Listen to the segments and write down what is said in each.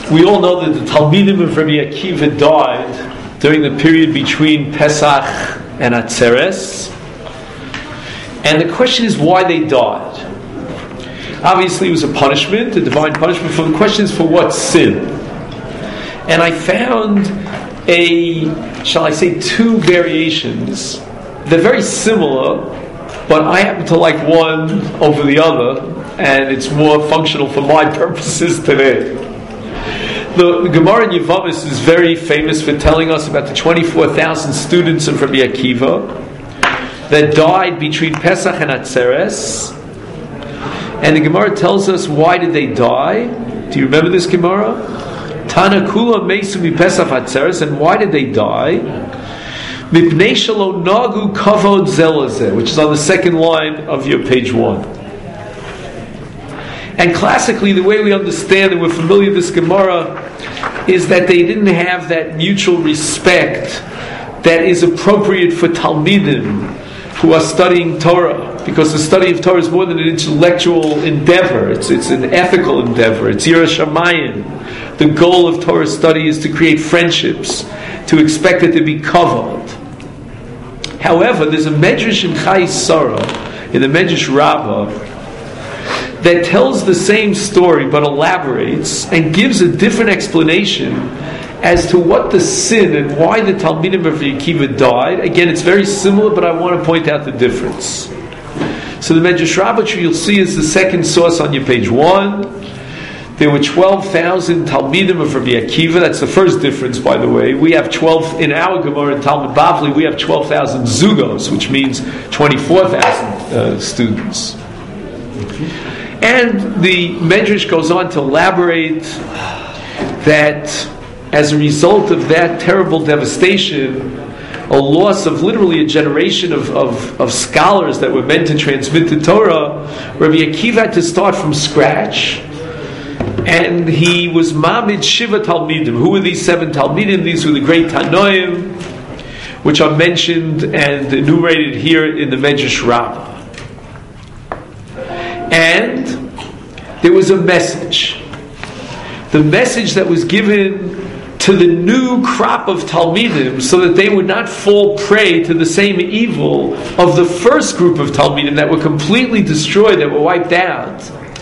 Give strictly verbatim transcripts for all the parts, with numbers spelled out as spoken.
We all know that the Talmidim of Rabbi Akiva died during the period between Pesach and Atzeres. And the question is why they died. Obviously it was a punishment, a divine punishment. For the question is for what sin? And I found a, shall I say, two variations. They're very similar, but I happen to like one over the other, and it's more functional for my purposes today. The, the Gemara in Yevamos is very famous for telling us about the twenty-four thousand students of Rabbi Akiva that died between Pesach and Atzeres. And the Gemara tells us, why did they die? Do you remember this Gemara? Tana kula meisu mi Pesach Atzeres. And why did they die? Mipnei shelo nagu kavod zelazeh, which is on the second line of your page one. And classically, the way we understand and we're familiar with this Gemara is that they didn't have that mutual respect that is appropriate for Talmidim who are studying Torah, because the study of Torah is more than an intellectual endeavor. It's it's an ethical endeavor. It's Yiras Shamayim. The goal of Torah study is to create friendships, to expect it to be kavod. However, there's a Medrash in Chayei Sarah, in the Medrash Rabbah, that tells the same story but elaborates and gives a different explanation as to what the sin and why the Talmidim of Rabbi Akiva died. Again, it's very similar, but I want to point out the difference. So the Medrash Rabbah you'll see is the second source on your page one. There were twelve thousand Talmidim of Rabbi Akiva. That's the first difference, by the way. We have twelve, in our Gemara in Talmud Bavli, we have twelve thousand zugos, which means twenty-four thousand uh, students. And the Medrash goes on to elaborate that as a result of that terrible devastation, a loss of literally a generation of, of, of scholars that were meant to transmit the Torah, Rabbi Akiva had to start from scratch. And he was Mamid Shiva Talmidim. Who were these seven Talmidim? These were the great Tanoim, which are mentioned and enumerated here in the Medrash Rabbah. And there was a message. The message that was given to the new crop of Talmidim so that they would not fall prey to the same evil of the first group of Talmidim that were completely destroyed, that were wiped out,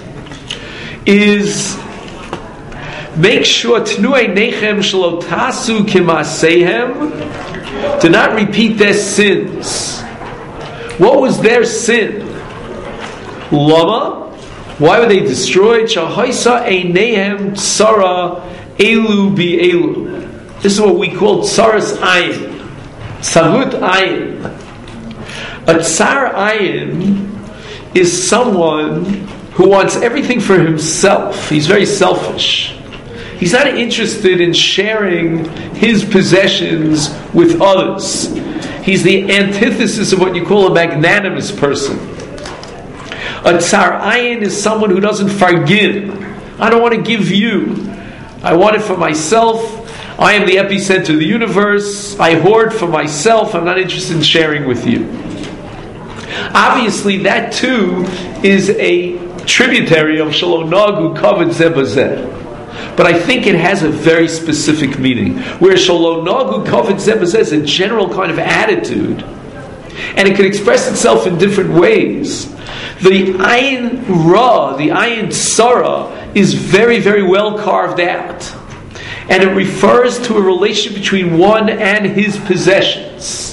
is make sure Tnuei Nechem Shelo Tasu Kimasehem, do not repeat their sins. What was their sin? Lama? Why were they destroyed? Shahaisa Einehem Tsara Elu Bi Elu. This is what we call Tsaras Ayin. Sarut Ayin. A Tsar Ayin is someone who wants everything for himself. He's very selfish. He's not interested in sharing his possessions with others. He's the antithesis of what you call a magnanimous person. A Tsar Ayin is someone who doesn't forgive. I don't want to give you. I want it for myself. I am the epicenter of the universe. I hoard for myself. I'm not interested in sharing with you. Obviously, that too is a tributary of Shelo Nagu Kavod Zeh B'Zeh. But I think it has a very specific meaning. Where Shelo Nagu Kavod Zeh B'Zeh is a general kind of attitude, and it can express itself in different ways. The Ayin Ra, the Ayin Tsara, is very, very well carved out. And it refers to a relationship between one and his possessions.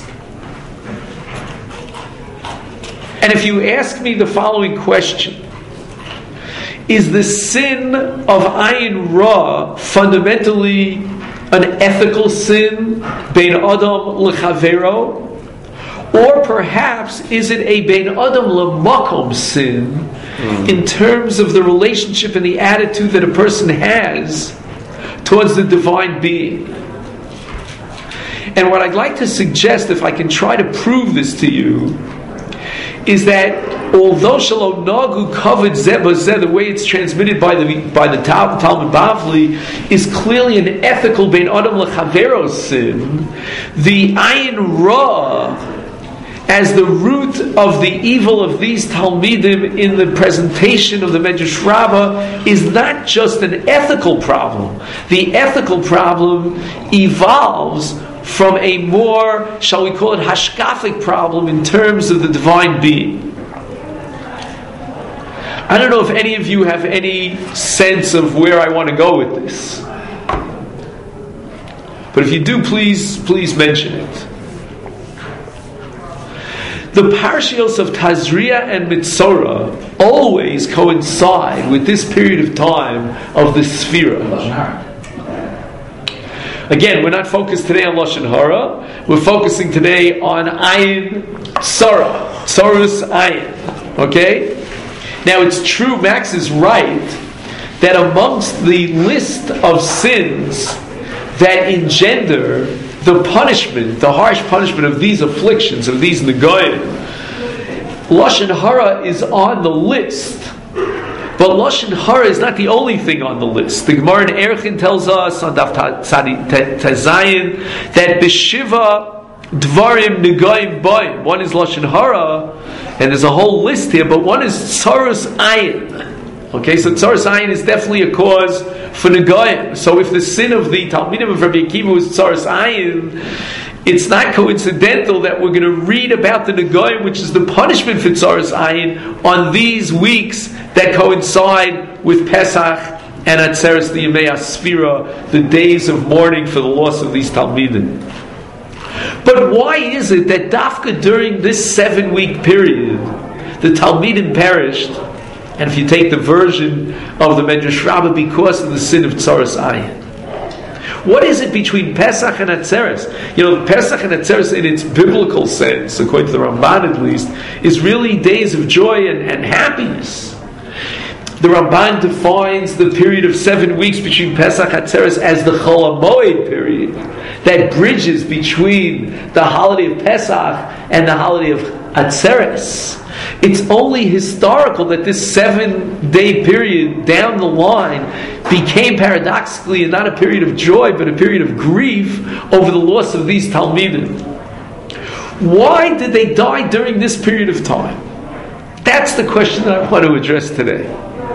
And if you ask me the following question, is the sin of Ayin Ra fundamentally an ethical sin, Bein Adam L'Chavero? Or perhaps is it a Bein Adam L'Makom sin mm. in terms of the relationship and the attitude that a person has towards the divine being? And what I'd like to suggest, if I can try to prove this to you, is that although Shelo Nagu Kavod Zeh B'Zeh, the way it's transmitted by the by the Talmud Bavli, is clearly an ethical Bein Adam L'Chavero sin, the Ayin Ra as the root of the evil of these Talmidim in the presentation of the Medrash Rabbah is not just an ethical problem. The ethical problem evolves from a more, shall we call it, hashkafic problem in terms of the divine being. I don't know if any of you have any sense of where I want to go with this. But if you do, please, please mention it. The parashios of Tazria and Mitzorah always coincide with this period of time of the Sphira. Again, we're not focused today on Lashon Hara. We're focusing today on Ayin Sarah. Sarus Ayin. Okay? Now it's true, Max is right, that amongst the list of sins that engender the punishment, the harsh punishment of these afflictions, of these negoim, Lashon Hara is on the list. But Lashon Hara is not the only thing on the list. The Gemara in Erchin tells us on Daf Tazayin that B'Shiva Dvarim Negoim Boim. One is Lashon Hara, and there's a whole list here, but one is Tzaras Ayin. Okay, so Tzaras Ayin is definitely a cause for Negoim. So if the sin of the Talmidim of Rabbi Akiva was Tzaras Ayin, it's not coincidental that we're going to read about the Negoim, which is the punishment for Tzaras Ayin, on these weeks that coincide with Pesach and Atzeres the Yemei Asfira, the days of mourning for the loss of these Talmidim. But why is it that Dafka during this seven-week period, the Talmidim perished? And if you take the version of the Medrash Rabbah, because of the sin of Tzaras Ayin. What is it between Pesach and Atzeres? You know, Pesach and Atzeres in its biblical sense, according to the Ramban at least, is really days of joy and, and happiness. The Ramban defines the period of seven weeks between Pesach and Atzeres as the Chol HaMoed period, that bridges between the holiday of Pesach and the holiday of Atzeres. It's only historical that this seven-day period down the line became paradoxically not a period of joy, but a period of grief over the loss of these Talmidim. Why did they die during this period of time? That's the question that I want to address today.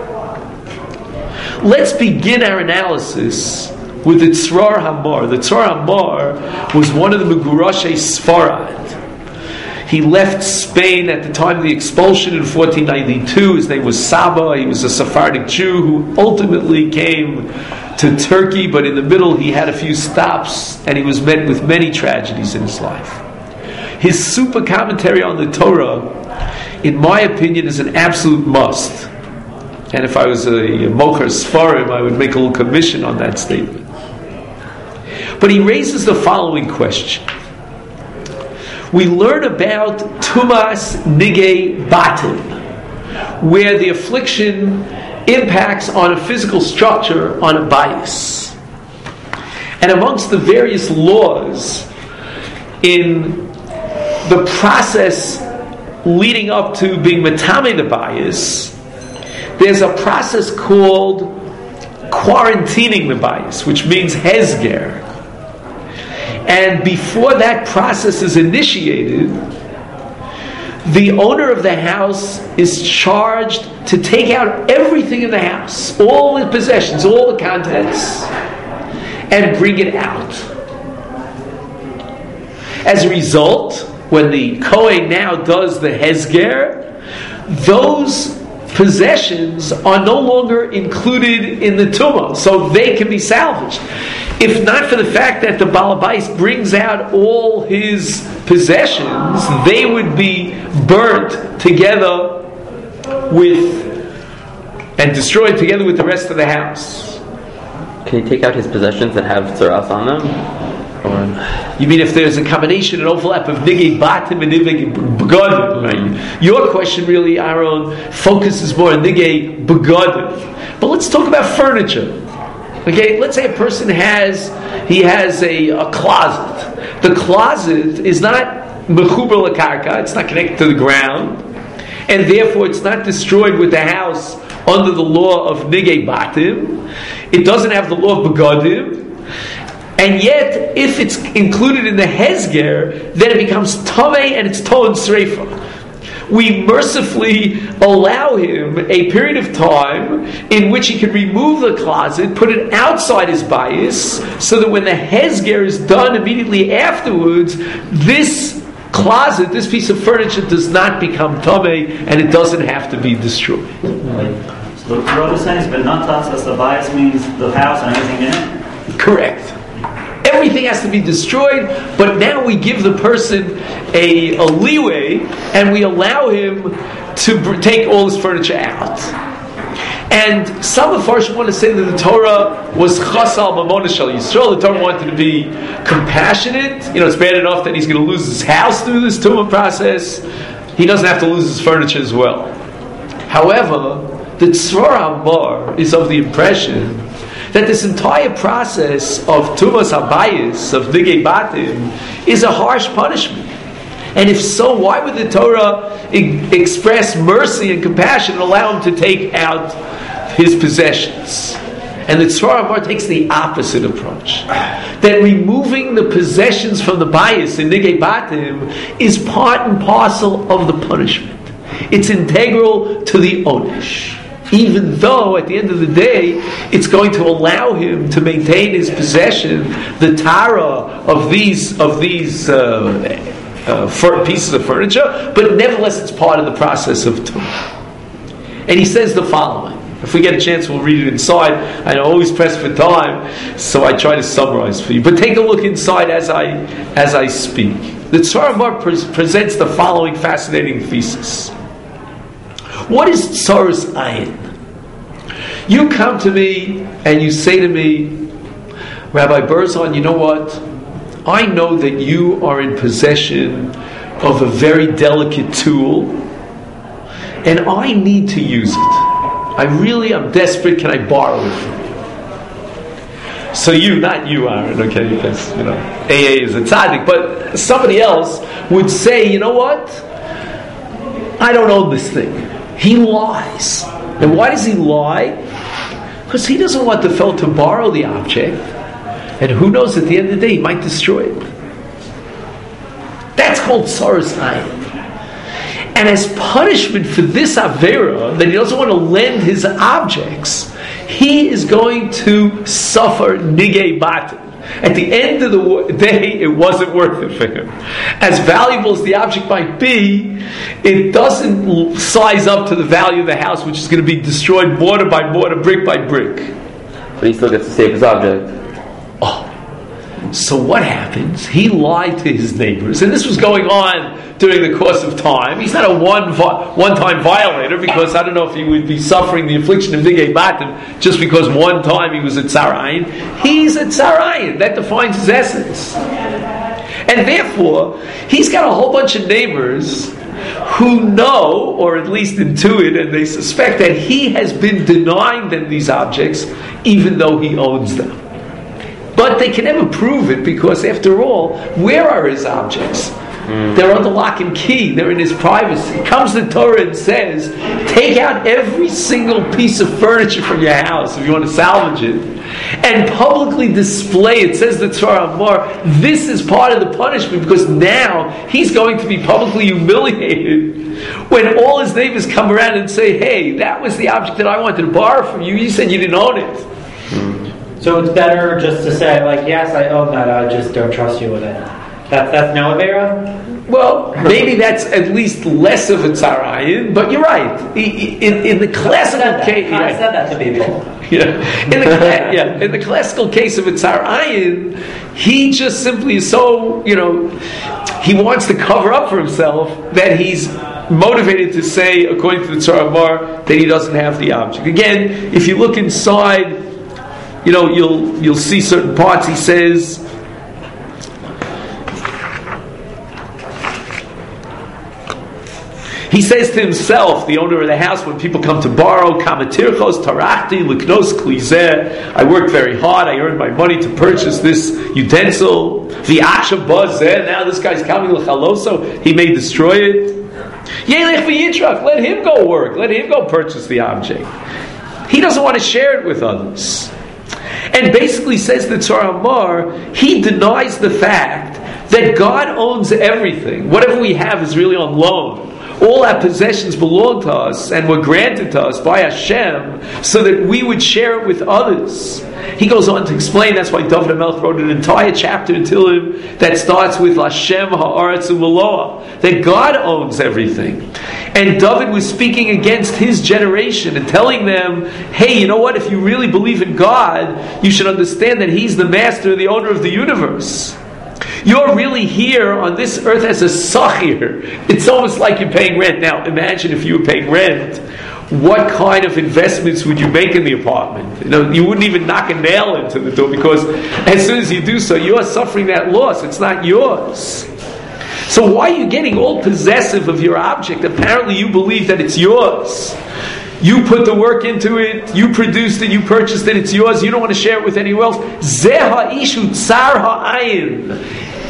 Let's begin our analysis with the Tzrar Hamar. The Tzrar Hamar was one of the Megurashei Sfarad. He left Spain at the time of the expulsion in fourteen ninety-two. His name was Saba. He was a Sephardic Jew who ultimately came to Turkey, but in the middle he had a few stops and he was met with many tragedies in his life. His super commentary on the Torah, in my opinion, is an absolute must. And if I was a, a Mocher Sfarim, I would make a little commission on that statement. But he raises the following question. We learn about Tumas Nigei Batim, where the affliction impacts on a physical structure, on a bias. And amongst the various laws in the process leading up to being Matame the bias, there's a process called quarantining the bias, which means Hezger. And before that process is initiated, the owner of the house is charged to take out everything in the house, all the possessions, all the contents, and bring it out. As a result, when the Kohen now does the Hezger, those possessions are no longer included in the Tumah, so they can be salvaged. If not for the fact that the Baal Habais brings out all his possessions, they would be burnt together with and destroyed together with the rest of the house. Can he take out his possessions that have tzaras on them? Or... You mean if there's a combination, an overlap of Nigei Batim and Nigei Begodim, right? Your question really, Aaron, focuses more on Nigei Begodim. But let's talk about furniture. Okay, let's say a person has, he has a, a closet. The closet is not mechuber l'karka, it's not connected to the ground, and therefore it's not destroyed with the house under the law of Nigei Batim. It doesn't have the law of Begodim. And yet, if it's included in the hezger, then it becomes tamei and it's tolen sreifa. We mercifully allow him a period of time in which he can remove the closet, put it outside his bias, so that when the hezger is done immediately afterwards, this closet, this piece of furniture does not become tamei and it doesn't have to be destroyed. So the Torah is saying, but not tatzas the bias means the house and everything in it? Correct. Everything has to be destroyed, but now we give the person a, a leeway and we allow him to br- take all his furniture out. And some of us want to say that the Torah was chasal mamona shel Yisrael. The Torah wanted to be compassionate. You know, it's bad enough that he's going to lose his house through this tumah process. He doesn't have to lose his furniture as well. However, the Tzvar Amar is of the impression that this entire process of tumas habayis, of nigei batim, is a harsh punishment. And if so, why would the Torah e- express mercy and compassion and allow him to take out his possessions? And the Tzvar Amar takes the opposite approach. That removing the possessions from the bayis in nigei batim is part and parcel of the punishment. It's integral to the onesh. Even though at the end of the day it's going to allow him to maintain his possession, the tara of these of these uh, uh, fur- pieces of furniture, but nevertheless it's part of the process of tumah. And he says the following. If we get a chance, we'll read it inside. I always press for time, so I try to summarize for you. But take a look inside as I as I speak. The Tzvar Amar pre- presents the following fascinating thesis. What is tsaras ayin? You come to me and you say to me, Rabbi Berzon, you know what? I know that you are in possession of a very delicate tool, and I need to use it. I really am desperate. Can I borrow it from you? So you, not you, Aaron, okay? Because you know, A A is a tzaddik, but somebody else would say, you know what? I don't own this thing. He lies. And why does he lie? Because he doesn't want the fellow to borrow the object. And who knows, at the end of the day, he might destroy it. That's called tsaras ayin. And as punishment for this avera, that he doesn't want to lend his objects, he is going to suffer nigei batim. At the end of the day, it wasn't worth it for him. As valuable as the object might be, it doesn't size up to the value of the house, which is going to be destroyed mortar by mortar, brick by brick. But he still gets to save his object. Oh. So what happens? He lied to his neighbors, and this was going on during the course of time. He's not a one one-time violator, because I don't know if he would be suffering the affliction of nigei batim just because one time he was a tzar ayin. He's a tzar ayin. That defines his essence. And therefore, he's got a whole bunch of neighbors who know, or at least intuit, and they suspect that he has been denying them these objects even though he owns them. But they can never prove it, because after all, where are his objects? Mm. They're under lock and key. They're in his privacy. Comes the Torah and says, take out every single piece of furniture from your house if you want to salvage it, and publicly display it. Says the Tzvar Amar, this is part of the punishment, because now he's going to be publicly humiliated when all his neighbors come around and say, hey, that was the object that I wanted to borrow from you. You said you didn't own it. Mm. So it's better just to say, like, yes, I own that, I just don't trust you with it. That, that's no avera? Well, maybe that's at least less of a tzar ayin, but you're right. In, in, in the classical case... I said that to people. Yeah. In the, yeah. In the classical case of a tzar ayin, he just simply is so, you know, he wants to cover up for himself that he's motivated to say, according to the Tzvar Amar, that he doesn't have the object. Again, if you look inside, you know, you'll you'll see certain parts. He says, he says to himself, the owner of the house, when people come to borrow, Kamatirchos tarachti liknos klizeh. I worked very hard. I earned my money to purchase this utensil. V'acha bazeh. Now this guy's coming l'chaloso. He may destroy it. Yelech v'yitrak. Let him go work. Let him go purchase the object. He doesn't want to share it with others. and basically says that Tzar Hamar, he denies the fact that God owns everything. Whatever we have is really on loan. All our possessions belong to us and were granted to us by Hashem so that we would share it with others. He goes on to explain, that's why David HaMelech wrote an entire chapter in Tehillim that starts with Hashem ha'aretz u'maloah, that God owns everything. And David was speaking against his generation and telling them, hey, you know what, if you really believe in God, you should understand that He's the master and the owner of the universe. You're really here on this earth as a sachir. It's almost like you're paying rent. Now, imagine if you were paying rent, what kind of investments would you make in the apartment? You know, you wouldn't even knock a nail into the door, because as soon as you do so, you're suffering that loss. It's not yours. So why are you getting all possessive of your object? Apparently you believe that it's yours. You put the work into it, you produced it, you purchased it, it's yours, you don't want to share it with anyone else. Zeh ha'ishu tsar ha'ayin.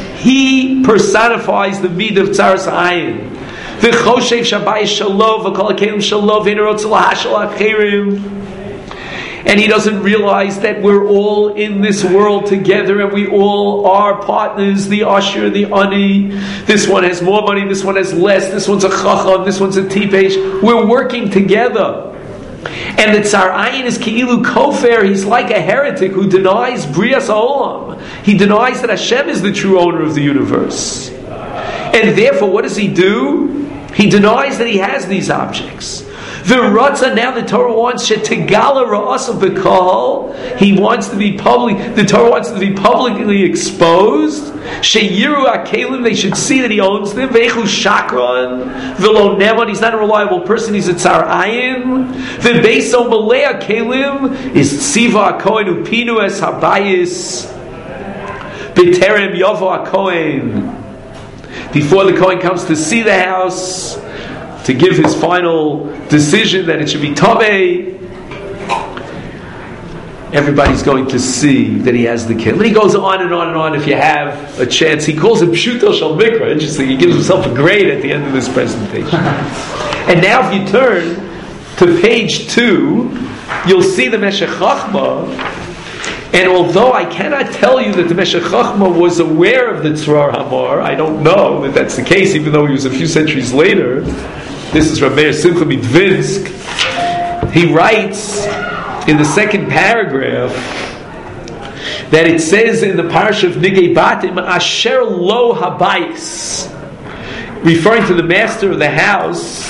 He personifies the midah of tzaras ha'ayin. V'choshev shabayis shalov, v'kol ha'kelim shalov, v'nerotz lahashal ha'cherim. And he doesn't realize that we're all in this world together, and we all are partners, the Asher, the Ani. This one has more money, this one has less, this one's a Chacham, this one's a Tipesh. We're working together. And the Tsar Ayin is Ki'ilu Kofer. He's like a heretic who denies Brias Ha'olam. He denies that Hashem is the true owner of the universe. And therefore, what does he do? He denies that he has these objects. The Ratzah, now the Torah wants Shetigala Ra'asa B'Kol. He wants to be public. The Torah wants to be publicly exposed. Sheyiru Akelim, they should see that he owns them. Ve'echu Shakran V'lo Neman, he's not a reliable person. He's a Tsar Ayin. Ve'beiso Malei Akelim is Tziva Akohen Upinu Es Habayis B'terem Yovo Akohen. Before the Kohen comes to see the house, to give his final decision that it should be Tomei, everybody's going to see that he has the kid. And he goes on and on and on. If you have a chance, he calls him Pshuto Shel Mikra. Interesting, he gives himself a grade at the end of this presentation. And now if you turn to page two, you'll see the Meshech Chochmah. And although I cannot tell you that the Meshech Chochmah was aware of the Tzar Hamar, I don't know that that's the case, even though he was a few centuries later. This is Rav Meir Simcha Midvinsk. He writes in the second paragraph that it says in the parasha of Nigei Batim, Asher lo habayis, referring to the master of the house,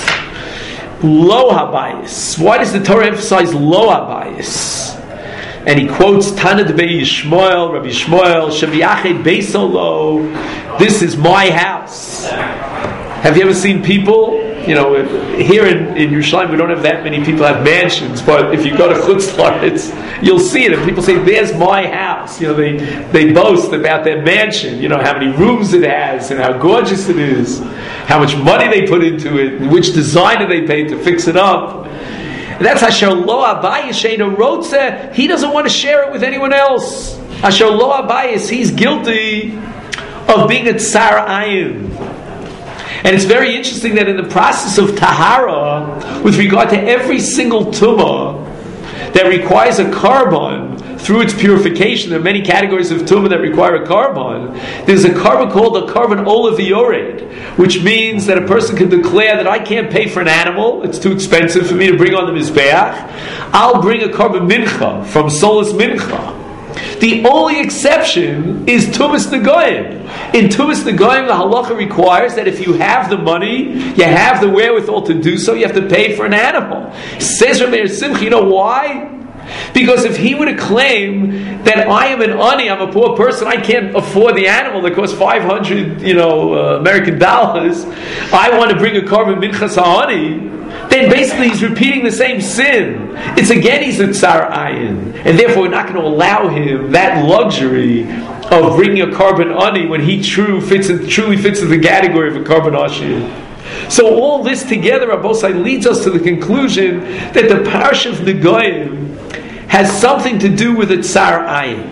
lo habayis. Why does the Torah emphasize lo habayis? And he quotes Tana Debei Yishmael, Rabbi Yishmael, Shemiyached Beisolo, this is my house. Have you ever seen people, you know, here in, in Yerushalayim we don't have that many people have mansions, but if you go to Chutz La'aretz, you'll see it, and people say, there's my house. You know, they, they boast about their mansion, you know, how many rooms it has, and how gorgeous it is, how much money they put into it, and which designer they paid to fix it up. And that's Asher lo habayis she'eino rotzeh. He doesn't want to share it with anyone else. Asher lo habayis, he's guilty of being a tsar ayin. And it's very interesting that in the process of tahara, with regard to every single tumah that requires a carbon through its purification, there are many categories of tumah that require a carbon. There's a carbon called a carbon olav yored, which means that a person can declare that I can't pay for an animal, it's too expensive for me to bring on the mizbeach. I'll bring a carbon mincha from Solus Mincha. The only exception is Tumas Negoyim. In Tumas Negoyim, the halacha requires that if you have the money, you have the wherewithal to do so, you have to pay for an animal. Says Rav Meir Simcha, you know why? Because if he were to claim that I am an ani, I'm a poor person, I can't afford the animal that costs five hundred, you know, uh, American dollars, I want to bring a carbon minchas ani, then basically he's repeating the same sin. It's again he's a tsar ayin, and therefore we're not going to allow him that luxury of bringing a carbon ani when he true fits in, truly fits in the category of a carbon ashir. So all this together, Rabbosai, leads us to the conclusion that the Parsha of Negoyim has something to do with a tsar ayin.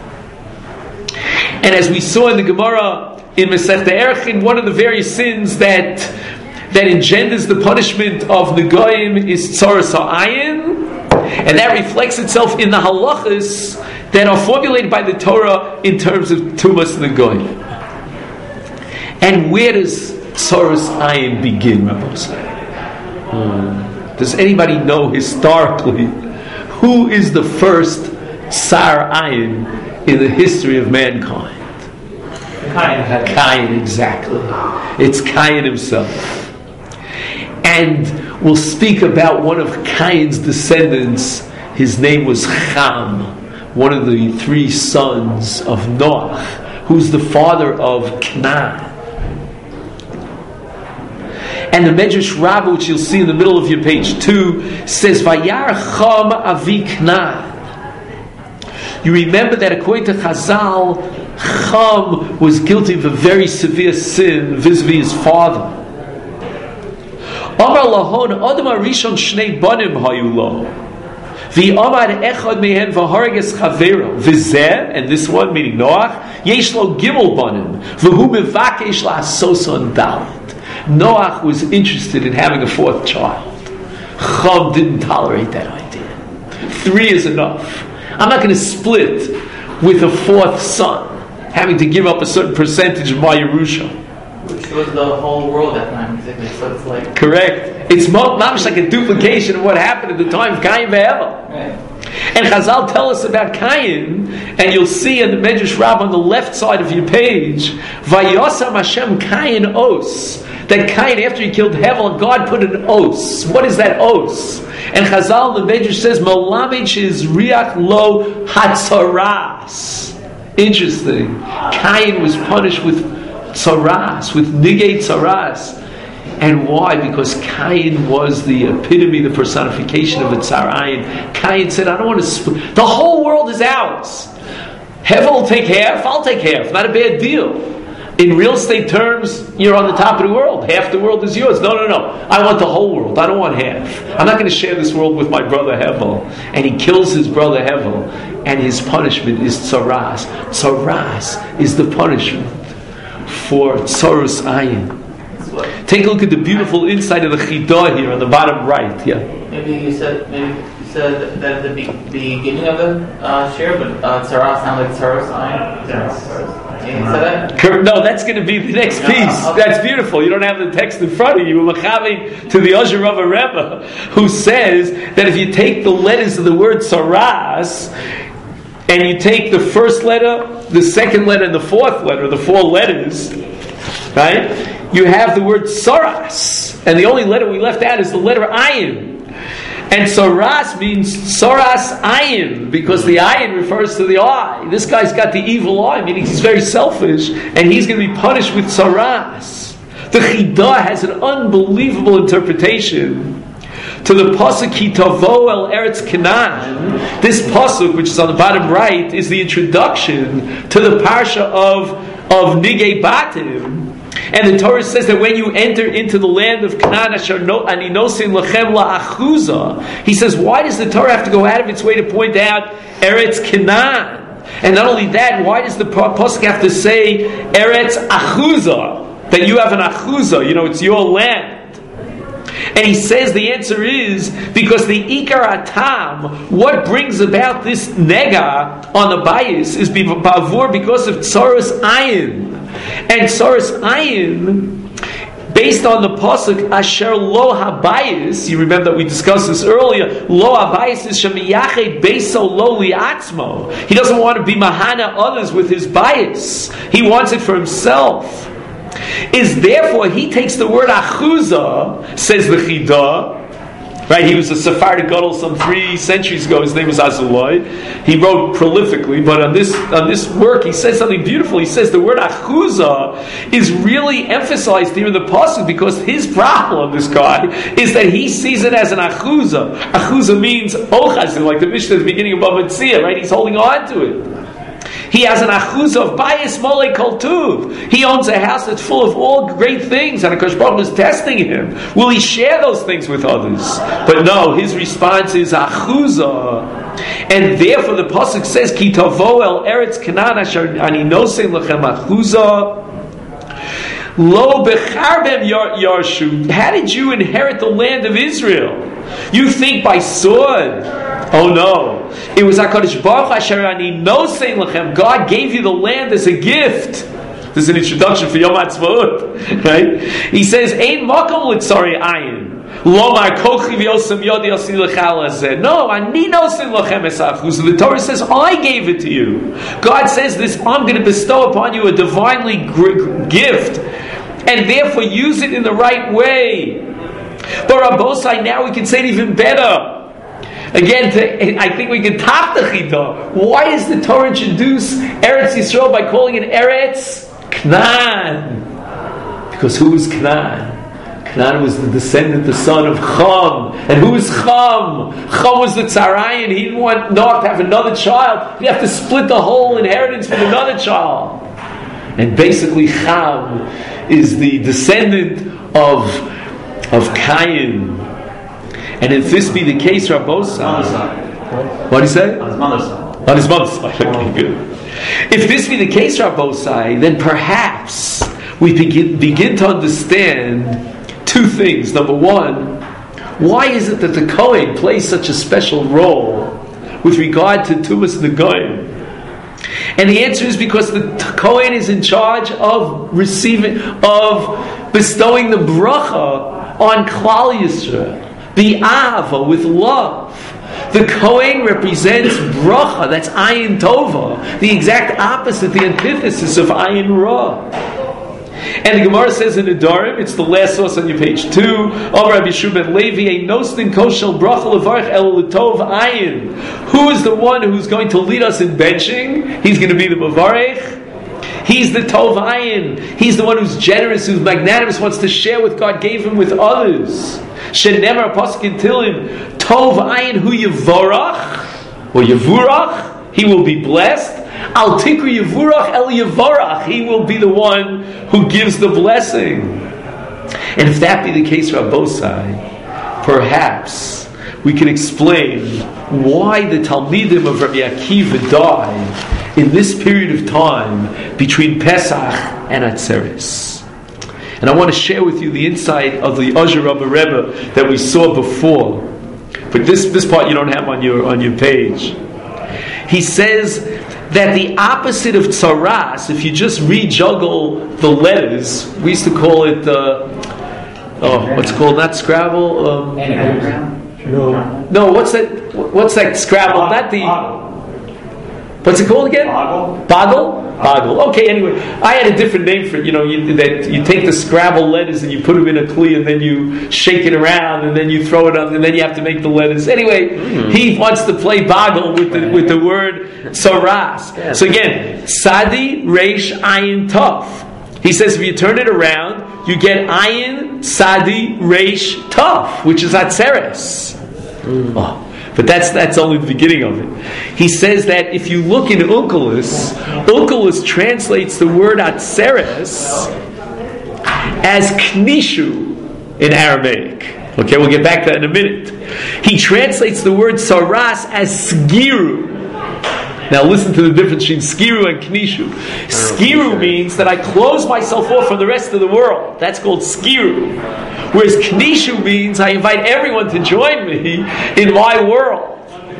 And as we saw in the Gemara in Masechta Erchin, one of the various sins that that engenders the punishment of Negoyim is tzaras ha'ayin. And that reflects itself in the halachas that are formulated by the Torah in terms of Tumas Negoim. And where does Tzoros Ayin begin, Rabbi? Hmm. Does anybody know historically who is the first Tsar Ayin in the history of mankind? Cain. Cain, exactly. It's Cain himself. And we'll speak about one of Cain's descendants. His name was Cham, one of the three sons of Noach, who's the father of Canaan. And the Medrash Rabbah, which you'll see in the middle of your page two, says, Vayar Cham avi Canaan. You remember that according to Chazal, Cham was guilty of a very severe sin vis-a-vis his father. Amar lahon adam harishon shnei banim hayu lo, v'amar echad mehen v'harages chavero, v'zeh, and this one meaning Noach, yesh lo gimel banim, v'hu mevakesh la'asos dalet. Noach was interested in having a fourth child. Cham didn't tolerate that idea. Three is enough. I'm not going to split with a fourth son, having to give up a certain percentage of my Yerusha. Which was the whole world at that time, basically. So it's like correct. It's much like a duplication of what happened at the time of Cain ve'Hevel. right. And Chazal tell us about Cain, and you'll see in the Medrash Rabbah on the left side of your page, Vayosam Hashem Cain os. That Cain, after he killed Hevel, God put an os. What is that os? And Chazal, the Medrash says, Molamich is riach lo hatzaras. Interesting. Cain was punished with tzaras, with nigei tzaras. And why? Because Cain was the epitome, the personification of a Tsar Ayin. Cain said, I don't want to split. The whole world is ours. Hevel will take half, I'll take half. Not a bad deal. In real estate terms, you're on the top of the world. Half the world is yours. No, no, no. I want the whole world. I don't want half. I'm not going to share this world with my brother Hevel. And he kills his brother Hevel. And his punishment is tzaras. Tzaras is the punishment for Tzoros Ayin. Take a look at the beautiful insight of the Chidah here on the bottom right. Yeah. Maybe you said maybe you said that at the be- beginning of the uh, share, but uh, Tzaras sounded like Tzaros Ayin. Yes. You said that? No, that's going to be the next piece. No, okay. That's beautiful. You don't have the text in front of you. We're mechavi to the Osher Rava Rebbe, who says that if you take the letters of the word Tzaras, and you take the first letter, the second letter, and the fourth letter, the four letters, right? You have the word Tzaras, and the only letter we left out is the letter Ayin. And Tzaras means Tzaras Ayin, because the Ayin refers to the eye. This guy's got the evil eye, meaning he's very selfish, and he's going to be punished with Tzaras. The Chidah has an unbelievable interpretation to the pasuk Ki Tavo El Eretz Canaan. This pasuk, which is on the bottom right, is the introduction to the parsha of of Nigei Batim. And the Torah says that when you enter into the land of Canaan, Ani nosin lachem la'achuza. He says, why does the Torah have to go out of its way to point out Eretz Canaan? And not only that, why does the pasuk have to say Eretz Achuza? That you have an Achuza, you know, it's your land. And he says the answer is because the Ikar Atam, what brings about this nega on the bias is bavur because of Tzaros Ayin. And Tzaros Ayin, based on the pasuk Asher Lo Habayis, you remember that we discussed this earlier. Lo Habayis is Shemiyached Beiso Lo Liatzmo. He doesn't want to be mahana others with his bias. He wants it for himself. Is therefore he takes the word achuza, says the Chidah, right? He was a Sephardic Gadol some three centuries ago. His name was Azulai. He wrote prolifically, but on this on this work he says something beautiful. He says the word achuza is really emphasized here in the pasuk because his problem, this guy, is that he sees it as an achuza. Achuza means ochazin, like the Mishnah at the beginning of Bava Metzia, right? He's holding on to it. He has an achuz of bayis mole kol tuv. He owns a house that's full of all great things, and HaKadosh Baruch Hu is testing him. Will he share those things with others? But no, his response is achuza. And therefore the pasuk says, Ki tavo el eretz Canaan asher ani nosei lechem achuza. Lo becharbem yarshu. How did you inherit the land of Israel? You think by sword? Oh no. It was HaKadosh Baruch Asher Ani Nosein Lechem. God gave you the land as a gift. This is an introduction for Yom HaTzmaut. Right? He says, Ein makom litzari ayin. Lomar kochi v'yosem yodi asi l'chal hazeh. No, ani nosein lachem esachus. The Torah says, I gave it to you. God says this, I'm going to bestow upon you a divinely gr- gift. And therefore use it in the right way. But Rabbosai, now we can say it even better. Again, to, I think we can top the Chita. Why does the Torah introduce Eretz Yisrael by calling it Eretz Canaan? Because who was Canaan? Canaan was the descendant, the son of Cham. And who was Cham? Cham was the Tzarayin. He didn't want Noach to have another child. He'd have to split the whole inheritance with another child. And basically Cham is the descendant of, of Cain. And if this be the case, Rabbosai, what did he say? On his mother's side. On his mother's side. Okay, good. If this be the case, Rabbosai, then perhaps we begin, begin to understand two things. Number one, why is it that the Kohen plays such a special role with regard to Tumas Negoim? And the answer is because the Kohen is in charge of receiving, of bestowing the bracha on Klal Yisrael. The Ava with love. The Kohen represents bracha, that's Ayin Tova, the exact opposite, the antithesis of Ayin Ra. And the Gemara says in Nedarim, it's the last source on your page two, Amar Rabbi Yeshua ben Levi, Ein nosnin koshel bracha levarach el l'tov ayin. Who is the one who's going to lead us in benching? He's going to be the Mavarech. He's the Tov Ayin. He's the one who's generous, who's magnanimous, wants to share what God gave him with others. Shenever Pasuk in Tilim, Tov Ayin hu Yevorach, or Yevurach, he will be blessed. Al Tikri Yevurach El Yevorach, he will be the one who gives the blessing. And if that be the case, Rabbosai, perhaps we can explain why the Talmidim of Rabbi Akiva died in this period of time between Pesach and Atzeres. And I want to share with you the insight of the Azher Rabba Rebbe that we saw before. But this, this part you don't have on your, on your page. He says that the opposite of tzaras, if you just rejuggle the letters, we used to call it, uh, oh, what's it called? Not Scrabble? Um, no. No, what's that? What's that Scrabble? Not the... What's it called again? Boggle. Boggle? Boggle. Okay, anyway, I had a different name for it. You know, you, that you take the Scrabble letters and you put them in a kli and then you shake it around and then you throw it up and then you have to make the letters. Anyway, mm. he wants to play Boggle with the, with the word Tzaras. Yeah. So again, Sadi, Reish, Ayin, Tov. He says if you turn it around, you get Ayin, Sadi, Reish, Tov, which is Atzeres. Mm. Oh. But that's that's only the beginning of it. He says that if you look in Onkelos, Onkelos translates the word Atzeres as Knishu in Aramaic. Okay, we'll get back to that in a minute. He translates the word Saras as Sgiru. Now listen to the difference between Skiru and Knishu. Skiru means that I close myself off from the rest of the world. That's called Skiru. Whereas Knishu means I invite everyone to join me in my world.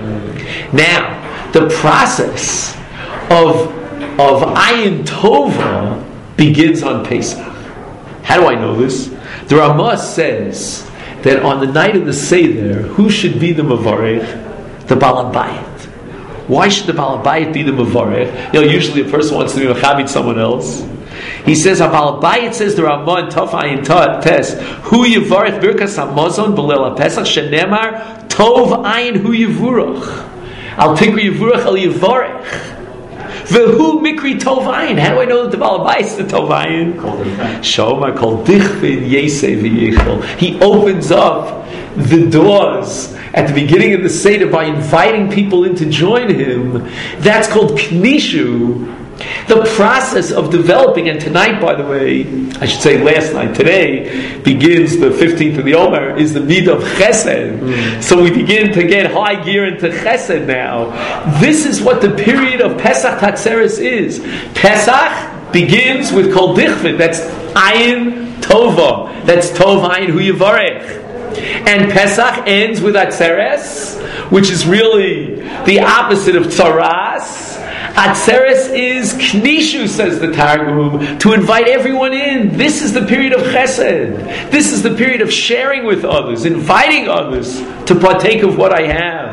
Now, the process of, of Ayin Tova begins on Pesach. How do I know this? The Ramah says that on the night of the Seder, who should be the Mavarech? The Baal Habayit. Why should the Baal Habayit be the Mavarech? You know, usually a person wants to be Mechabit someone else. He says, Baal Habayit says the Ramah in Tov Ayin Tes, Hu Yevarech Birkas HaMazon B'Leil HaPesach Shenemar Tov Ayin Hu Yevurach Al Tikri Yevurach El Yevarech V'Hu Mikri Tov Ayin. How do I know that the Baal Habayit is the Tov Ayin? Shomar Kol Dichvin Yesei V'Yichol. He opens up the doors at the beginning of the Seder by inviting people in to join him. That's called Knishu. The process of developing, and tonight, by the way, I should say last night, today, begins the fifteenth of the Omer, is the Midah of Chesed. Mm. So we begin to get high gear into Chesed now. This is what the period of Pesach Tatzeres is. Pesach begins with Kol Dichvin, that's Ayin Tova, that's Tov Ayin Hu Yevarech. And Pesach ends with Atzeres, which is really the opposite of Tzaras. Atzeres is Knishu, says the Targum, to invite everyone in. This is the period of Chesed. This is the period of sharing with others, inviting others to partake of what I have.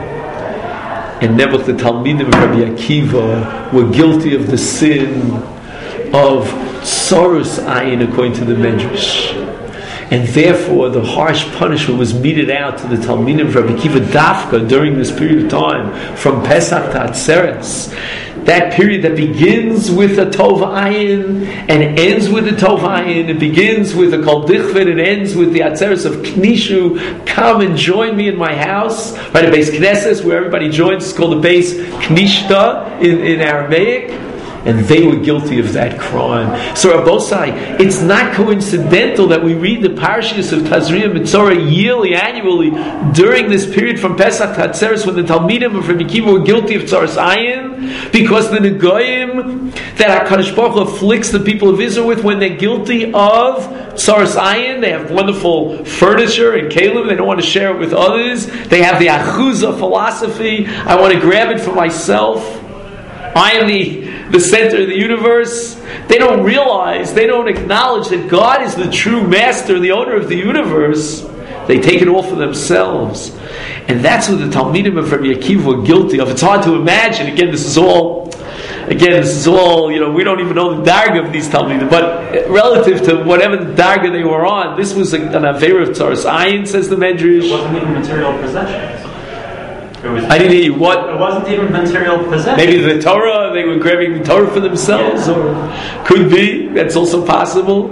And never the Talmidim of Rabbi Akiva were guilty of the sin of Tzaras Ayin, according to the Medrash. And therefore, the harsh punishment was meted out to the Talmidim of Rabbi Akiva Dafka during this period of time, from Pesach to Atzeres. That period that begins with a Tov Ayin and ends with a Tov Ayin. It begins with a Kol Dichvet and ends with the Atzeres of Knishu. Come and join me in my house. Right, a Beis Knesses where everybody joins. It's called the Beis Knishta in, in Aramaic. And they were guilty of that crime. So Rabbosai, it's not coincidental that we read the parashas of Tazria Mitzorah yearly, annually, during this period from Pesach to Atzeres, when the Talmidim of Rabbi Akiva were guilty of Tzaras Ayin, because the Negoyim that HaKadosh Baruch Hu afflicts the people of Israel with when they're guilty of Tzaras Ayin, they have wonderful furniture and kalim, they don't want to share it with others, they have the Achuza philosophy, I want to grab it for myself, I am the the center of the universe. They don't realize, they don't acknowledge that God is the true master, the owner of the universe. They take it all for themselves. And that's what the Talmidim of Rabbi Akiva were guilty of. It's hard to imagine. Again, this is all, again, this is all, you know, we don't even know the darga of these Talmidim, but relative to whatever the darga they were on, this was an Aveira of Tzaras Ayin, says the Medrash. It wasn't even material possessions. It was, I didn't hear you. What? It wasn't even material possession. Maybe the Torah, they were grabbing the Torah for themselves, yeah. Or could be. That's also possible.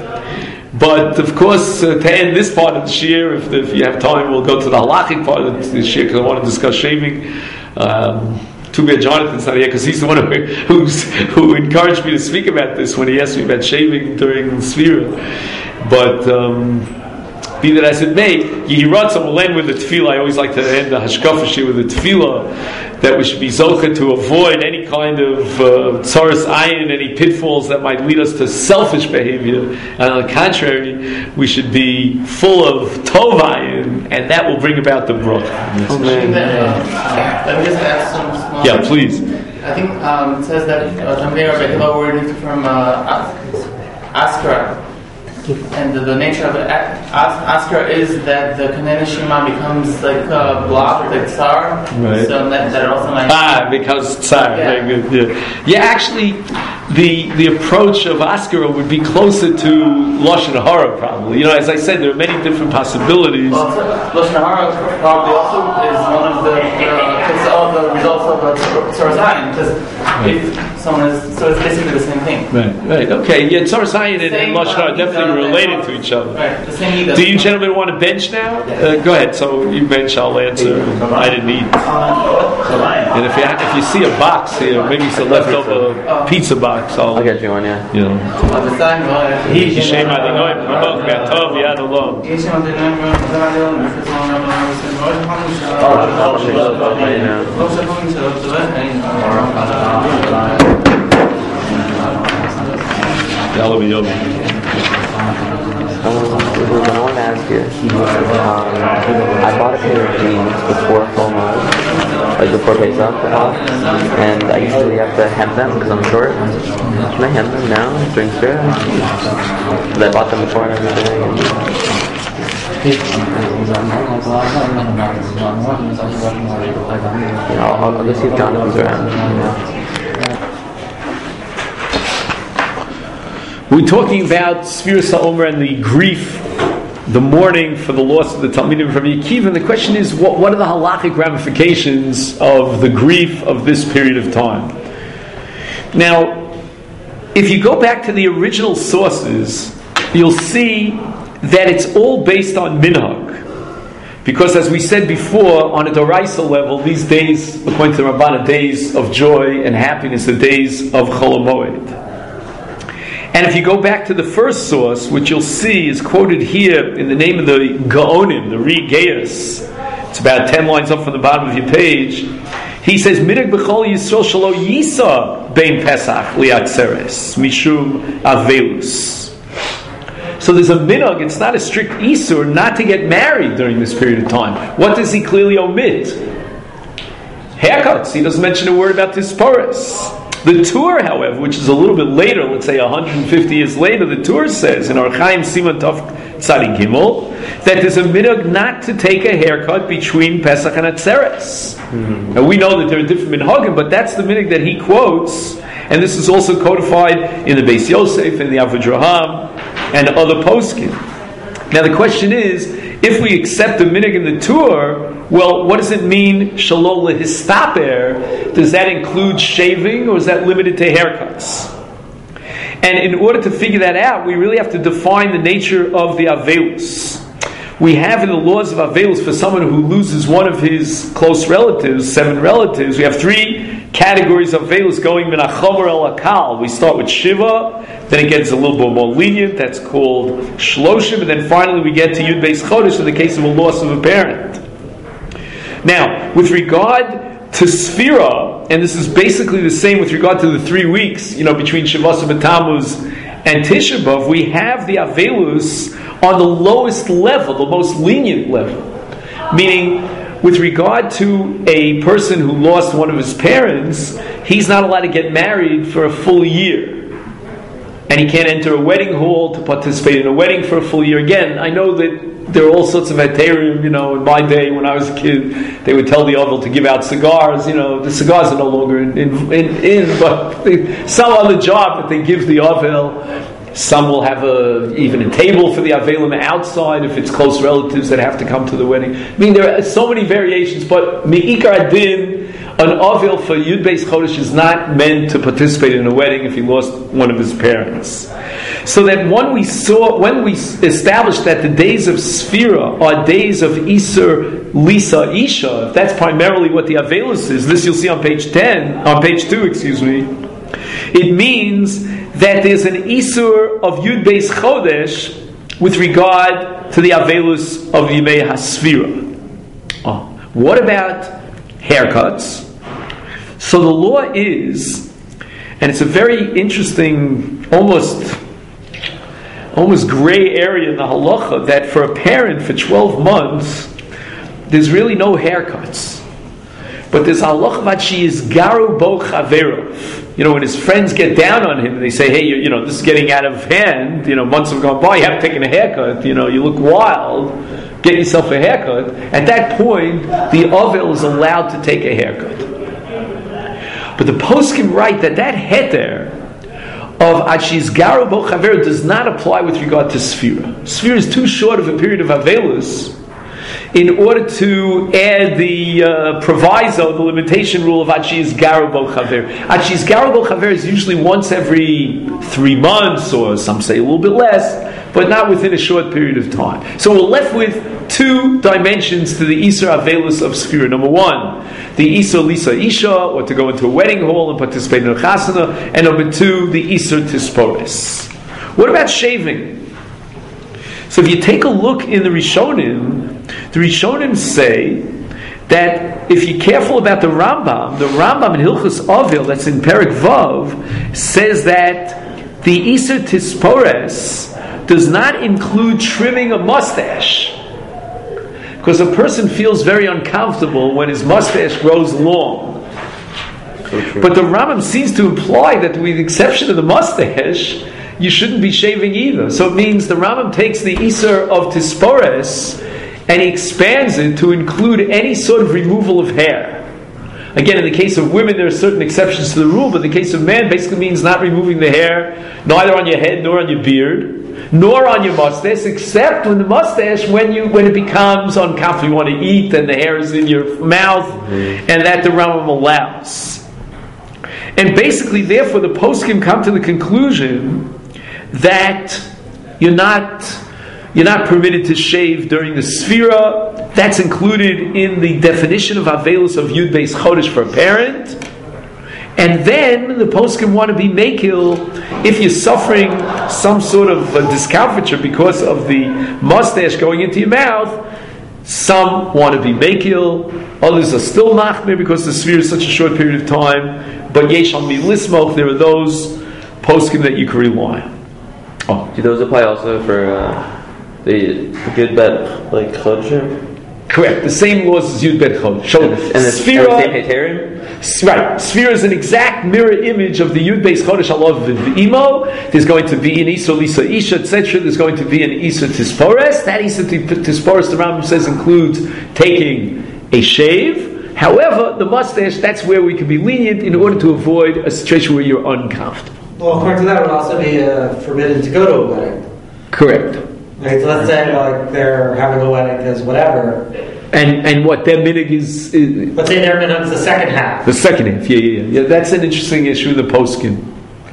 But of course, uh, to end this part of the shir, if, if you have time, we'll go to the halachic part of the shir because I want to discuss shaving. Um, too bad Jonathan's not here because he's the one who, who's, who encouraged me to speak about this when he asked me about shaving during the Sfira. But. Um, Be that as it may, Yehiratza will end with the tefillah. I always like to end the hashkafa shir with the tefillah that we should be zocha to avoid any kind of uh, tzaras ayin, any pitfalls that might lead us to selfish behavior. And on the contrary, we should be full of tov ayin, and that will bring about the bracha. Oh, man. Uh, let me just add some small. Yeah, please. I think um, it says that Tamei Rabbi Akiva were from uh, Askara. And the, the nature of it, as, Askar is that the Kanena Shema becomes like a block, like tsar. Right. So that, that also might. Ah, because tsar. Yeah. Very good. Yeah. yeah, actually, the the approach of Askara would be closer to Lashon Hara, probably. You know, as I said, there are many different possibilities. Well, Lashon Hara probably also is one of the because uh, all the results of uh, Tzaras Ayin. Because if someone is, so it's basically the same thing. Right. Right. Okay. Yeah, Tzaras Ayin and, and Lashon Hara definitely related to each other. Right. The same. Do you gentlemen want to bench now? Uh, go ahead. So you bench, I'll answer. I didn't eat. And if you have, if you see a box here, maybe it's a leftover pizza box, I'll, I'll get you one. Yeah. You know. Yishem Adonai, Baruch Be'atov Yad Olam. Yalla b'yom. Um, I want to ask you, um, I bought a pair of jeans before Chol Moed, like before Pesach, and I usually have to hem them because I'm short. Can I hem them now during Sfira? Because I bought them before and everything. Yeah, I'll, I'll just see if Jonathan's around. We're talking about Sfiras HaOmer and the grief, the mourning for the loss of the Talmidim of Rabbi Akiva. And the question is, what, what are the halachic ramifications of the grief of this period of time? Now, if you go back to the original sources, you'll see that it's all based on minhag. Because as we said before, on a Doraisa level, these days, according to the Ramban, are days of joy and happiness, the days of Chol Moed. And if you go back to the first source, which you'll see is quoted here in the name of the Gaonim, the Ri Geas, it's about ten lines up from the bottom of your page, he says, Midag b'chol Yisrael shelo yisa bein Pesach li'atzeres, mishum avelus. So there's a minhag, it's not a strict isur not to get married during this period of time. What does he clearly omit? Haircuts. He doesn't mention a word about tisporus. The Tur, however, which is a little bit later, let's say one hundred fifty years later, the Tur says in Archaim Siman Tov Tzadik Gimel that there's a minhag not to take a haircut between Pesach and Atzeres. Mm-hmm. And we know that there are different minhagim, but that's the minhag that he quotes, and this is also codified in the Beis Yosef and the Avodraham and other poskim. Now the question is, if we accept the minhag in the Tur, well, what does it mean, shalol lehistaper? Does that include shaving, or is that limited to haircuts? And in order to figure that out, we really have to define the nature of the avelus. We have in the laws of avelus, for someone who loses one of his close relatives, seven relatives, we have three categories of avelus going min hachomer el hakal. We start with shiva, then it gets a little bit more lenient, that's called shloshim, and then finally we get to yud beis chodesh in the case of a loss of a parent. Now, with regard to Sfira, and this is basically the same with regard to the three weeks, you know, between Shavuos and Tammuz and Tisha B'Av, we have the Avelus on the lowest level, the most lenient level. Meaning, with regard to a person who lost one of his parents, he's not allowed to get married for a full year. And he can't enter a wedding hall to participate in a wedding for a full year. Again, I know that there are all sorts of heterim, you know, in my day when I was a kid, they would tell the ovel to give out cigars. You know, the cigars are no longer in, in, in, in but they, some other job that they give the ovel. Some will have a, even a table for the avelim outside if it's close relatives that have to come to the wedding. I mean, there are so many variations, but me'ikar adin, an avil for Yud Beis Chodesh is not meant to participate in a wedding if he lost one of his parents. So that when we saw, when we established that the days of Sfira are days of Isur Lisa Isha, if that's primarily what the avelus is, this you'll see on page ten, on page two, excuse me, it means that there's an Isur of Yud Beis Chodesh with regard to the avelus of Yimei HaSfira. Oh, what about haircuts? So the law is, and it's a very interesting, almost almost gray area in the halacha, that for a parent for twelve months there's really no haircuts, but there's halacha that she is garu bo chaverov. You know, when his friends get down on him and they say, hey, you, you know, this is getting out of hand, you know, months have gone by, you haven't taken a haircut, you know, you look wild, get yourself a haircut. At that point, the ovel is allowed to take a haircut. But the poskim write that that heter of Achiz Garu Bo Chaver does not apply with regard to Sfira. Sfira is too short of a period of Avelus in order to add the uh, proviso, the limitation rule of Achiz Garu Bo Chaver. Achiz Garu Bo Chaver is usually once every three months, or some say a little bit less, but not within a short period of time. So we're left with two dimensions to the Isur Avelus of Sfira. Number one, the Isur Lisa Isha, or to go into a wedding hall and participate in a chasana, and number two, the Isur Tisporis. What about shaving? So if you take a look in the Rishonim, the Rishonim say that if you're careful about the Rambam, the Rambam in Hilchos Avil, that's in Perek Vav, says that the Isur Tisporis does not include trimming a mustache. Because a person feels very uncomfortable when his mustache grows long. So but the Rambam seems to imply that with the exception of the mustache, you shouldn't be shaving either. So it means the Rambam takes the Isur of Tisporis and he expands it to include any sort of removal of hair. Again, in the case of women, there are certain exceptions to the rule, but in the case of men, basically means not removing the hair, neither on your head nor on your beard, nor on your mustache, except when the mustache, when you when it becomes uncomfortable, you want to eat, and the hair is in your mouth, mm-hmm. and that the Rambam allows. And basically, therefore, the poskim come to the conclusion that you're not you're not permitted to shave during the Sfira. That's included in the definition of Avelus of Yud Beis Chodesh for a parent. And then the poskim want to be mekil if you're suffering some sort of a discomfiture because of the mustache going into your mouth. Some want to be mekil, others are still machmir because the Sfira is such a short period of time. But yesh al mi lismoch, there are those poskim that you can rely on. Oh. Do those apply also for uh, the Yud Bet, like Chodshim? Correct. The same laws as Yud Bet Chodesh. So, And the, and the, Sphira, and the same Heterim? right. Sphira is an exact mirror image of the Yud Beis Chodesh Alav V'imo. There's going to be an Isa Lisa Isha, et cetera. There's going to be an Isa Tispores. That Isa Tispores, the Rambam says, includes taking a shave. However, the mustache, that's where we can be lenient in order to avoid a situation where you're uncomfortable. Well, according to that, it would also be uh, forbidden to go to a wedding. Correct. Like, so let's say like they're having a wedding because whatever. And and what their minig is, is Let's say their minhag's the second half. the second half. Yeah, yeah, yeah. Yeah, that's an interesting issue in the poskim.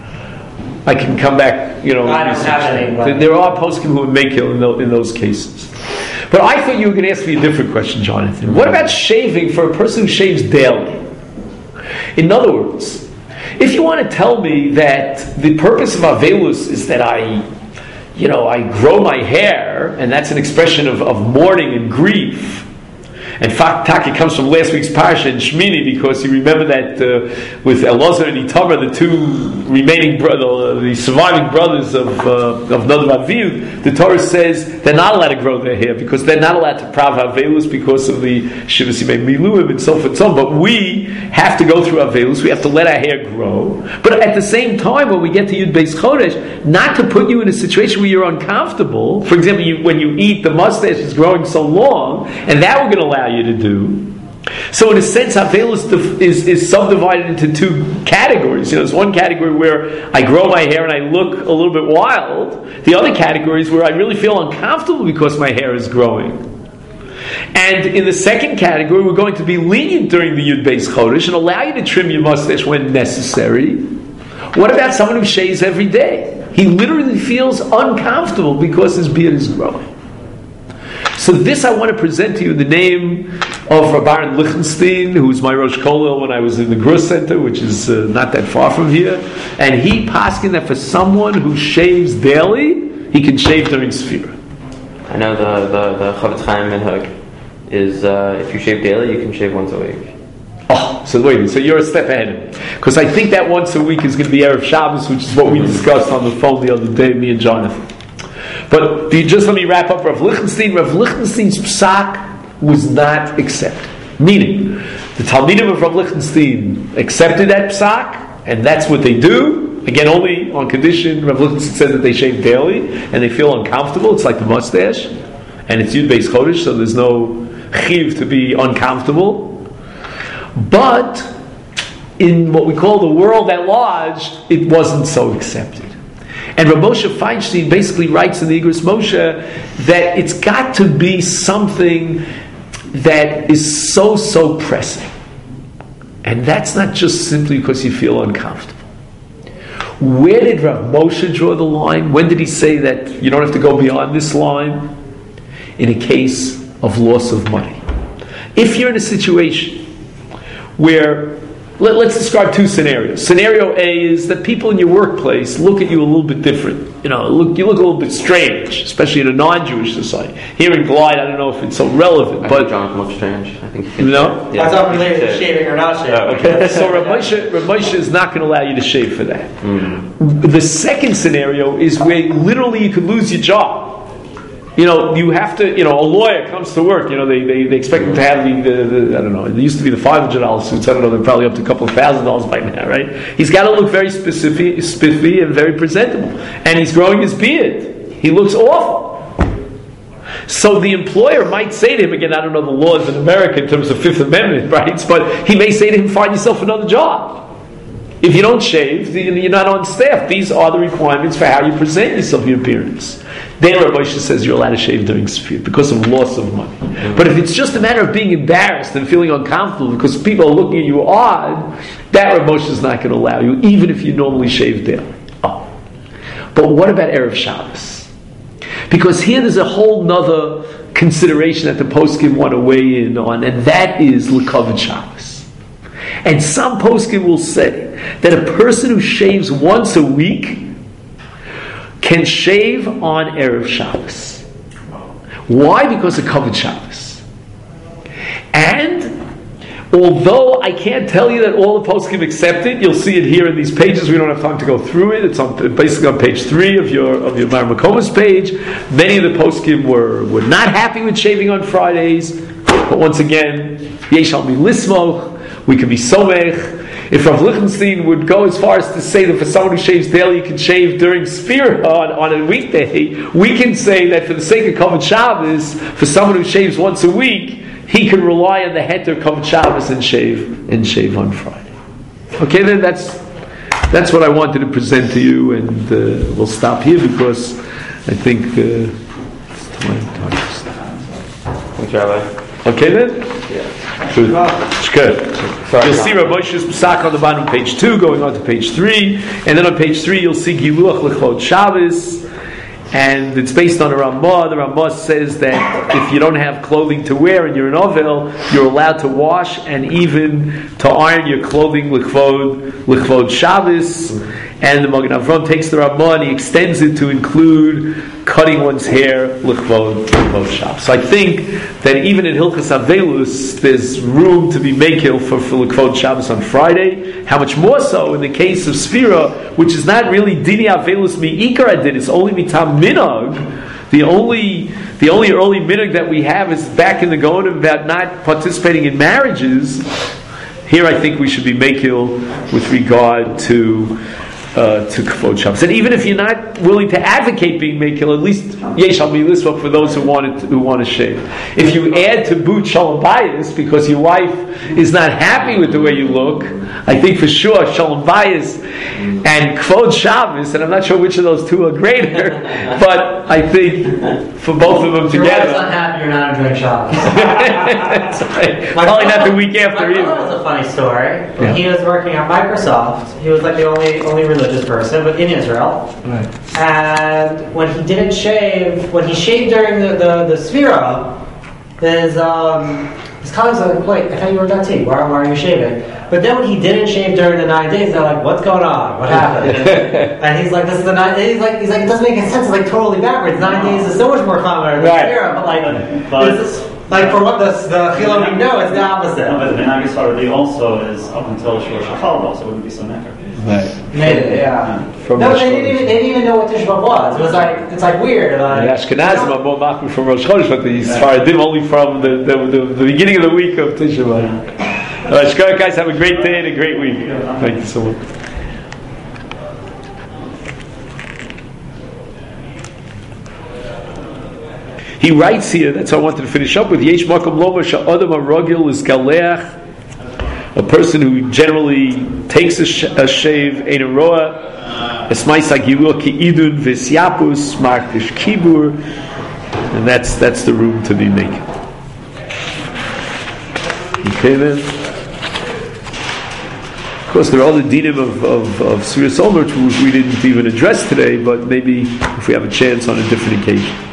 I can come back, you know. I don't have any, but- There, there are poskim who would make it in, tho- in those cases. But I thought you were going to ask me a different question, Jonathan. What about shaving for a person who shaves daily? In other words, if you want to tell me that the purpose of Avelus is that I, you know, I grow my hair, and that's an expression of, of mourning and grief. In fact, Taki comes from last week's Parsha in Shmini, because you remember that uh, with Elazar and Itamar, the two remaining brothers, uh, the surviving brothers of uh, of Nadav Avihu, the Torah says they're not allowed to grow their hair because they're not allowed to prav Avelus because of the Shivas Yimei Miluim and so forth and so on. But we have to go through Avelus. We have to let our hair grow. But at the same time, when we get to Yud Beis Chodesh, not to put you in a situation where you're uncomfortable. For example, you, when you eat, the mustache is growing so long, and that we're going to allow you to do. So in a sense, Avelus is, is subdivided into two categories. You know, there's one category where I grow my hair and I look a little bit wild. The other category is where I really feel uncomfortable because my hair is growing. And in the second category, we're going to be lenient during the Yud Beis Chodesh and allow you to trim your mustache when necessary. What about someone who shaves every day? He literally feels uncomfortable because his beard is growing. So this I want to present to you in the name of Rabbi Lichtenstein, who was my Rosh Kollel when I was in the Grus Center, which is uh, not that far from here. And he paskin that for someone who shaves daily, he can shave during Sphira. I know the, the, the Chavetz Chaim minhag is uh, if you shave daily, you can shave once a week. Oh, so wait, so you're a step ahead of me. Because I think that once a week is going to be Erev Shabbos, which is what we discussed on the phone the other day, me and Jonathan. But just let me wrap up Rav Lichtenstein. Rav Lichtenstein's psak was not accepted. Meaning, the Talmidim of Rav Lichtenstein accepted that psak, and that's what they do. Again, only on condition, Rav Lichtenstein said that they shave daily, and they feel uncomfortable. It's like the mustache. And it's Yud Beis Chodesh, so there's no chiv to be uncomfortable. But in what we call the world at large, it wasn't so accepted. And Rav Moshe Feinstein basically writes in the Igros Moshe that it's got to be something that is so, so pressing. And that's not just simply because you feel uncomfortable. Where did Rav Moshe draw the line? When did he say that you don't have to go beyond this line? In a case of loss of money. If you're in a situation where, let, let's describe two scenarios. Scenario A is that people in your workplace look at you a little bit different. You know, look, you look a little bit strange, especially in a non-Jewish society. Here in Glide, I don't know if it's so relevant, I but think Jonathan looks strange. I think he you know. That's not related to shaving or not shaving. Oh, okay. So Rav Moshe, Rav Moshe is not going to allow you to shave for that. Mm. The second scenario is where literally you could lose your job. You know, you have to, you know, a lawyer comes to work, you know, they, they, they expect him to have the, the, the, I don't know, it used to be the five hundred dollars suits, I don't know, they're probably up to a couple of thousand dollars by now, right? He's got to look very specific, spiffy and very presentable. And he's growing his beard. He looks awful. So the employer might say to him, again, I don't know the laws in America in terms of Fifth Amendment rights, but he may say to him, find yourself another job. If you don't shave, you're not on staff. These are the requirements for how you present yourself, your appearance. Then Rav Moshe says you're allowed to shave during Sphira because of loss of money. Mm-hmm. But if it's just a matter of being embarrassed and feeling uncomfortable because people are looking at you odd, that Rav Moshe is not going to allow you, even if you normally shave daily. Oh. But what about Erev Shabbos? Because here there's a whole nother consideration that the poskim want to weigh in on, and that is L'Kavod Shabbos. And some poskim will say that a person who shaves once a week can shave on Erev Shabbos. Why? Because of Kavod Shabbos. And Although I can't tell you that all the poskim accept it, you'll see it here in these pages. We don't have time to go through it. It's on basically on page three of your of your Mar Makomas page. Many of the poskim were were not happy with shaving on Fridays, but once again, yesh al mi lismoch. We can be somech. If Rav Lichtenstein would go as far as to say that for someone who shaves daily, you can shave during Sfira on, on a weekday, we can say that for the sake of Kavod Shabbos, for someone who shaves once a week, he can rely on the heter Kavod Shabbos and shave and shave on Friday. Okay, then that's that's what I wanted to present to you, and uh, we'll stop here because I think uh, it's time to stop. Thanks, Rabbi. Okay then? Yeah. Good. Good. Sorry, You'll see Rav Moshe's Psak on the bottom of page two, going on to page three, and then on page three you'll see Giluach L'Chod Shabbos, and it's based on a Ramah. The Ramah says that if you don't have clothing to wear and you're an Ovel, you're allowed to wash and even to iron your clothing L'Chod L'Chod Shabbos. And the Magen Avraham takes the Ramah and he extends it to include cutting one's hair L'Chod L'Chod Shabbos. So I think that even in Hilchas Avelus, there's room to be mekil for, for L'Chod Shabbos on Friday. How much more so in the case of Sfira, which is not really Dini Avelus mi'ikar adin, it's only mitam minag. The only the only early minhag that we have is back in the Gaonim about not participating in marriages. Here I think we should be mekil with regard to Uh, to Kavod Shabbos. And even if you're not willing to advocate being mekil, at least yesh al mi lismoch for those who want it, who want to shave. If you add to boot shalom bayis because your wife is not happy with the way you look, I think for sure shalom bayis and Kavod Shabbos, and I'm not sure which of those two are greater, but I think for both of them If your together. wife's unhappy, you're not enjoying Shabbos. That's right. Probably not the week after My either. brother was a funny story. When Yeah. he was working at Microsoft, he was like the only only religious person, but in Israel. Right. And when he didn't shave, when he shaved during the the, the Sfira, his um, his colleagues were like, "Wait, I thought you were Dati. Why, why are you shaving?" But then when he didn't shave during the nine days, they're like, "What's going on? What happened?" And he's like, "This is the nine." He's like, "He's like, it doesn't make any sense. It's like totally backwards. Nine days is so much more common than Right. Sfira, but like, But- this is, like for what the the Chilon we know, it's the opposite." No, but the Minhag Yisraeli also is up until Shor Shachal, so it wouldn't be so necker. Right. Maybe, yeah. From no, Rosh they didn't Chodesh. even they didn't even know what Tisha B'Av was. It was like it's like weird. Like, The Ashkenazim are more machmir from Rosh Chodesh, but the Sfaradim only from the, the, the, the beginning of the week of Tisha B'Av. Uh, Shkar, guys, have a great day and a great week. Thank you so much. He writes here, that's what I wanted to finish up with, Yesh Makom Lomar Sha'adam HaRagil is Galeach, a person who generally takes a, sh- a shave, Ein Roa, Esmais HaGilua Ki Idun V'Syapus, Markish Kibur, and that's that's the room to be making. Okay then. Of course, there are other dinim of of, of Sfiras Omer which we didn't even address today, but maybe if we have a chance on a different occasion.